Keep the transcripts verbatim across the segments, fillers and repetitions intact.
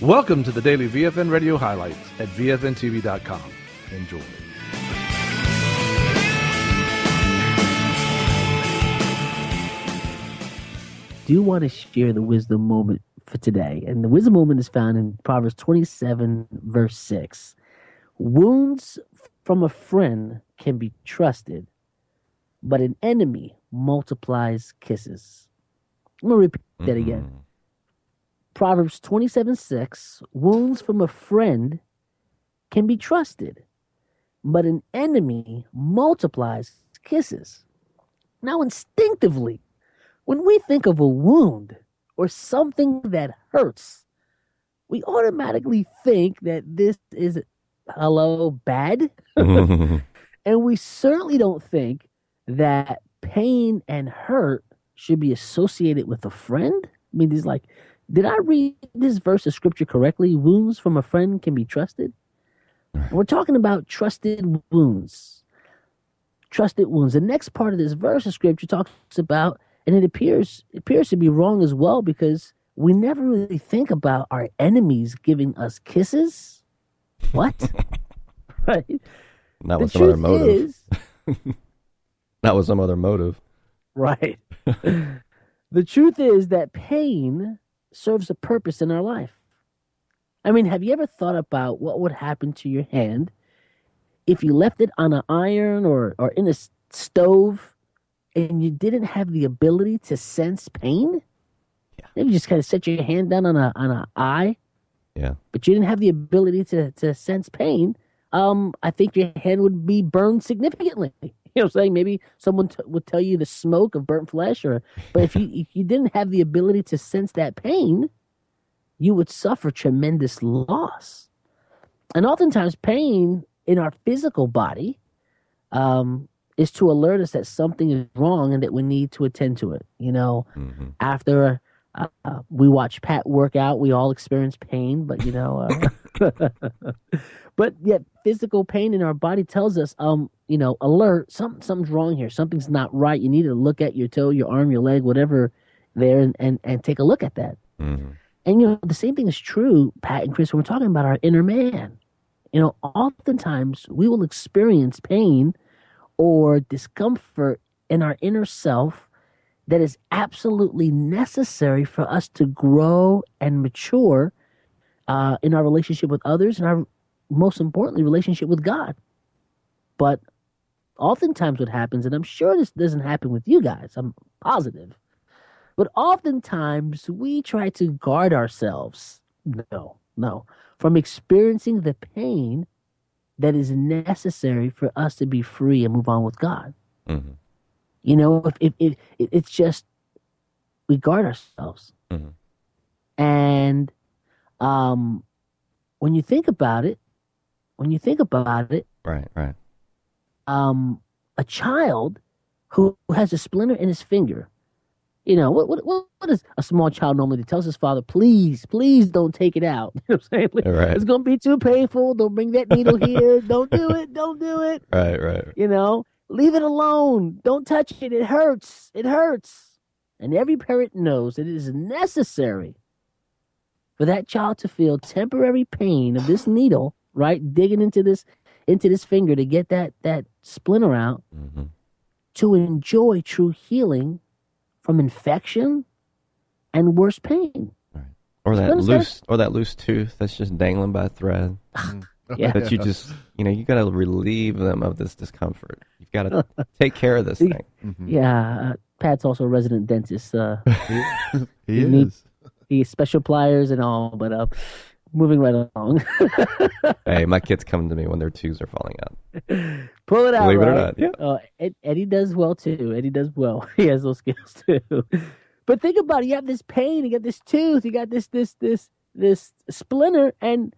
Welcome to the Daily V F N Radio Highlights at V F N T V dot com. Enjoy. Do you want to share the wisdom moment for today? And the wisdom moment is found in Proverbs twenty-seven, verse six. Wounds from a friend can be trusted, but an enemy multiplies kisses. I'm going to repeat that mm-hmm. again. Proverbs twenty-seven, six. Wounds from a friend can be trusted, but an enemy multiplies kisses. Now, instinctively, when we think of a wound or something that hurts, we automatically think that this is, hello, bad. And we certainly don't think that pain and hurt should be associated with a friend. I mean, there's like, did I read this verse of scripture correctly? Wounds from a friend can be trusted. Right. We're talking about trusted wounds. Trusted wounds. The next part of this verse of scripture talks about, and it appears it appears to be wrong as well, because we never really think about our enemies giving us kisses. What? Right? Not with some other motive. Is, Not with some other motive. Right. The truth is that pain serves a purpose in our life. I mean, have you ever thought about what would happen to your hand if you left it on an iron or, or in a stove and you didn't have the ability to sense pain? Yeah. Maybe you just kind of set your hand down on a on an eye. Yeah. But you didn't have the ability to, to sense pain. Um, I think your hand would be burned significantly. You know what I'm saying? Maybe someone t- would tell you the smoke of burnt flesh, or but if you if you didn't have the ability to sense that pain, you would suffer tremendous loss. And oftentimes pain in our physical body um, is to alert us that something is wrong and that we need to attend to it. You know, mm-hmm. after uh, we watch Pat work out, we all experience pain, but you know, uh, but yet physical pain in our body tells us, um, you know, alert, something, something's wrong here. Something's not right. You need to look at your toe, your arm, your leg, whatever there, and, and, and take a look at that. Mm-hmm. And, you know, the same thing is true, Pat and Chris, when we're talking about our inner man. You know, oftentimes we will experience pain or discomfort in our inner self that is absolutely necessary for us to grow and mature uh, in our relationship with others and our, most importantly, relationship with God. But oftentimes what happens, and I'm sure this doesn't happen with you guys, I'm positive, but oftentimes we try to guard ourselves, no, no, from experiencing the pain that is necessary for us to be free and move on with God. Mm-hmm. You know, if, if, if, if it's just, we guard ourselves. Mm-hmm. And um, when you think about it, when you think about it, right, right. Um, a child who has a splinter in his finger, you know, what what what is a small child normally that tells his father, please, please don't take it out. You know what I'm saying? Right. It's going to be too painful. Don't bring that needle here. Don't do it. Don't do it. Right, right. You know, leave it alone. Don't touch it. It hurts. It hurts. And every parent knows that it is necessary for that child to feel temporary pain of this needle, right, digging into this into this finger to get that that splinter out, mm-hmm. to enjoy true healing from infection and worse pain. Right. Or that loose or that loose tooth that's just dangling by a thread. Yeah. That you just, you know, you got to relieve them of this discomfort. You've got to take care of this thing. Mm-hmm. Yeah. Uh, Pat's also a resident dentist. Uh, he, he he is. Needs, he has special pliers and all, but uh, moving right along. Hey, my kids come to me when their tooths are falling out. Pull it out. Believe right? it or not. Yeah. Uh, Ed, Eddie does well too. Eddie does well. He has those skills too. But think about it. You have this pain. You got this tooth. You got this this this this splinter, and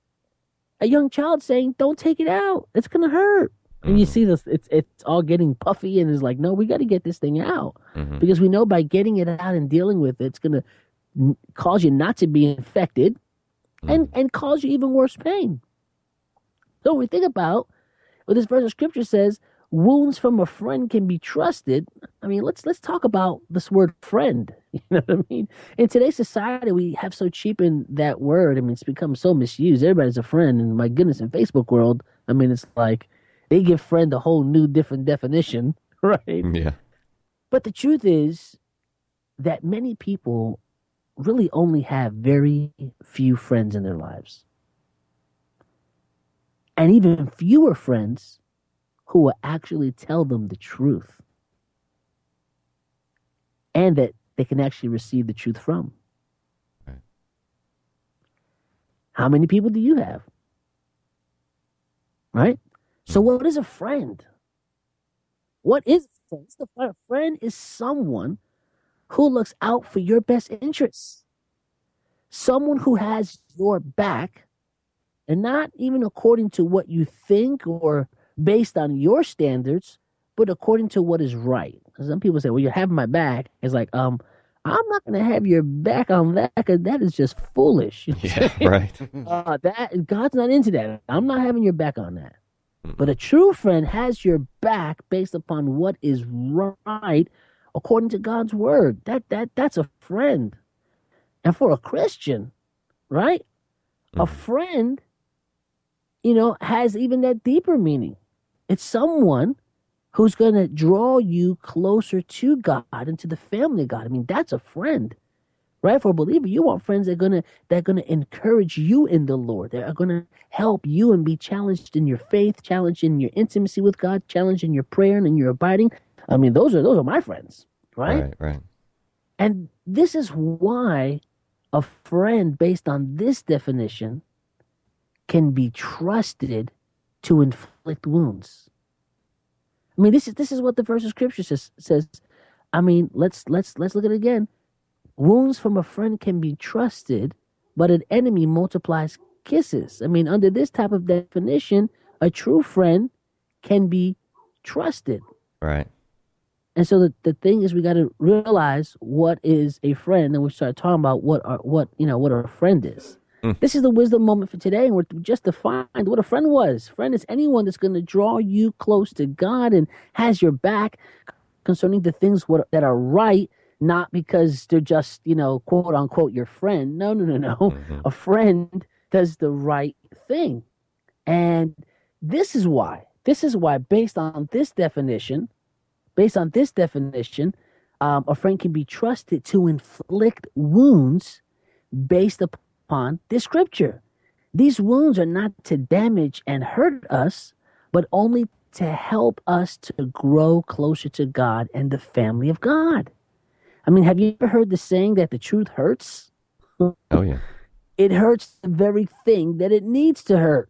a young child saying, "Don't take it out. It's gonna hurt." And mm-hmm. you see this. It's it's all getting puffy, and it's like, no, we got to get this thing out mm-hmm. because we know by getting it out and dealing with it, it's gonna n- cause you not to be infected. And and cause you even worse pain. So when we think about what this verse of scripture says, wounds from a friend can be trusted. I mean, let's let's talk about this word friend. You know what I mean? In today's society, we have so cheapened that word. I mean, it's become so misused. Everybody's a friend, and my goodness, in Facebook world, I mean, it's like they give friend a whole new, different definition, right? Yeah. But the truth is that many people really only have very few friends in their lives, and even fewer friends who will actually tell them the truth and that they can actually receive the truth from. Right. How many people do you have? Right? So what is a friend? What is a friend? A friend is someone who looks out for your best interests. Someone who has your back, and not even according to what you think or based on your standards, but according to what is right. Some people say, well, you have my back. It's like, um, I'm not going to have your back on that because that is just foolish. Yeah, right. uh, that God's not into that. I'm not having your back on that. Mm-hmm. But a true friend has your back based upon what is right according to God's word. That that that's a friend. And for a Christian, right? Mm-hmm. A friend, you know, has even that deeper meaning. It's someone who's going to draw you closer to God and to the family of God. I mean, that's a friend, right? For a believer, you want friends that are going to that are going to encourage you in the Lord. That are going to help you and be challenged in your faith, challenged in your intimacy with God, challenged in your prayer and in your abiding. I mean, those are those are my friends, right? Right, right. And this is why a friend, based on this definition, can be trusted to inflict wounds. I mean, this is this is what the verse of scripture says. says I mean, let's let's let's look at it again. Wounds from a friend can be trusted, but an enemy multiplies kisses. I mean, under this type of definition, a true friend can be trusted. Right. And so the, the thing is, we got to realize what is a friend, and we start talking about what our, what you know what a friend is. Mm. This is the wisdom moment for today, and we're just defined what a friend was. Friend is anyone that's going to draw you close to God and has your back concerning the things what, that are right, not because they're just, you know, quote unquote, your friend. No, no, no, no. Mm-hmm. A friend does the right thing. And this is why, this is why, based on this definition, based on this definition, um, a friend can be trusted to inflict wounds based upon upon this scripture. These wounds are not to damage and hurt us, but only to help us to grow closer to God and the family of God. I mean, have you ever heard the saying that the truth hurts? Oh, yeah. It hurts the very thing that it needs to hurt.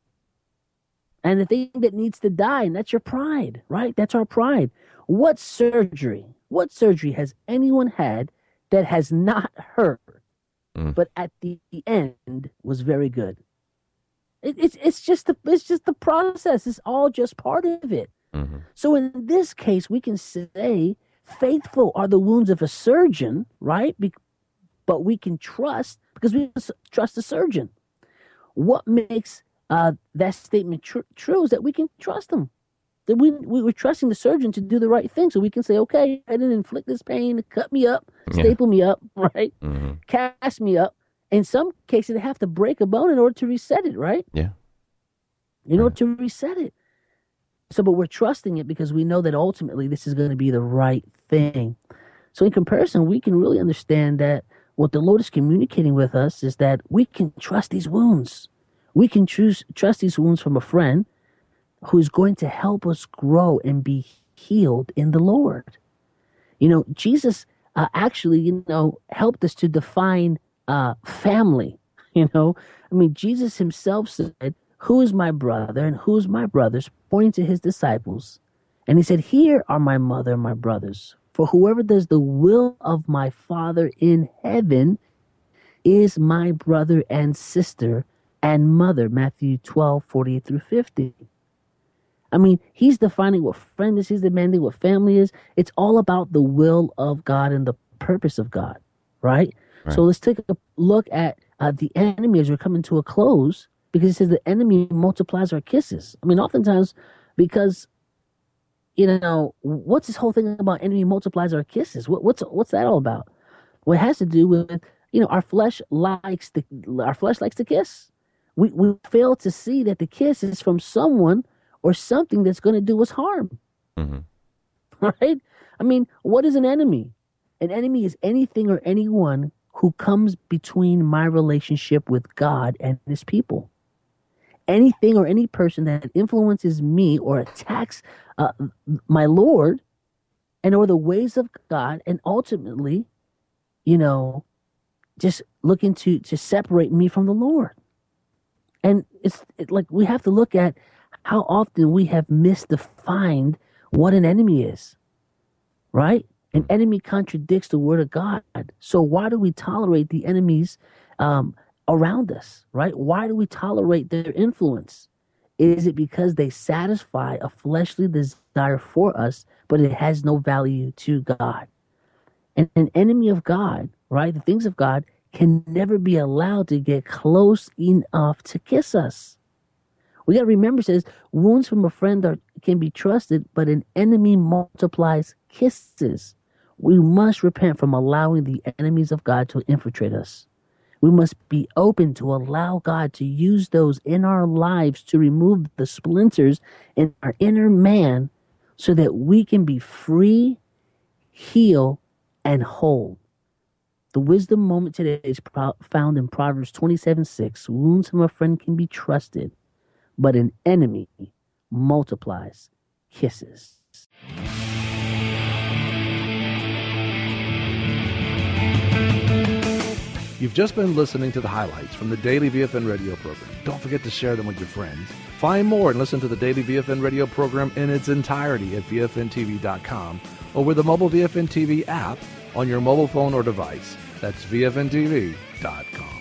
And the thing that needs to die, and that's your pride, right? That's our pride. What surgery, what surgery has anyone had that has not hurt? Mm. But at the end was very good. It, it's it's just the it's just the process. It's all just part of it. Mm-hmm. So in this case, we can say, faithful are the wounds of a surgeon, right? Be, but we can trust because we trust the surgeon. What makes uh, that statement tr- true is that we can trust him. That we, we we're trusting the surgeon to do the right thing, so we can say, okay, I didn't inflict this pain, cut me up, yeah. staple me up, right? Mm-hmm. Cast me up. In some cases, they have to break a bone in order to reset it, right? Yeah. In order to reset it. So, but we're trusting it because we know that ultimately this is going to be the right thing. So in comparison, we can really understand that what the Lord is communicating with us is that we can trust these wounds. We can choose trust these wounds from a friend who's going to help us grow and be healed in the Lord. You know, Jesus uh, actually, you know, helped us to define uh, family. You know, I mean, Jesus himself said, who is my brother and who is my brothers, pointing to his disciples. And he said, here are my mother and my brothers. For whoever does the will of my Father in heaven is my brother and sister and mother. Matthew twelve, forty-eight through fifty. I mean, he's defining what friend is. He's demanding what family is. It's all about the will of God and the purpose of God, right? right. So let's take a look at uh, the enemy as we're coming to a close, because it says the enemy multiplies our kisses. I mean, oftentimes, because you know, what's this whole thing about enemy multiplies our kisses? What, what's what's that all about? Well, it has to do with, you know, our flesh likes the our flesh likes to kiss. We we fail to see that the kiss is from someone or something that's going to do us harm. Mm-hmm. Right? I mean, what is an enemy? An enemy is anything or anyone who comes between my relationship with God and his people. Anything or any person that influences me or attacks uh, my Lord and or the ways of God, and ultimately, you know, just looking to to separate me from the Lord. And it's it, like we have to look at how often we have misdefined what an enemy is, right? An enemy contradicts the word of God. So why do we tolerate the enemies um, around us, right? Why do we tolerate their influence? Is it because they satisfy a fleshly desire for us, but it has no value to God? And an enemy of God, right, the things of God, can never be allowed to get close enough to kiss us. We got to remember, it says, wounds from a friend are, can be trusted, but an enemy multiplies kisses. We must repent from allowing the enemies of God to infiltrate us. We must be open to allow God to use those in our lives to remove the splinters in our inner man so that we can be free, heal, and whole. The wisdom moment today is pro- found in Proverbs twenty-seven six. Wounds from a friend can be trusted, but an enemy multiplies kisses. You've just been listening to the highlights from the Daily V F N radio program. Don't forget to share them with your friends. Find more and listen to the Daily V F N radio program in its entirety at V F N T V dot com or with the mobile V F N T V app on your mobile phone or device. That's V F N T V dot com.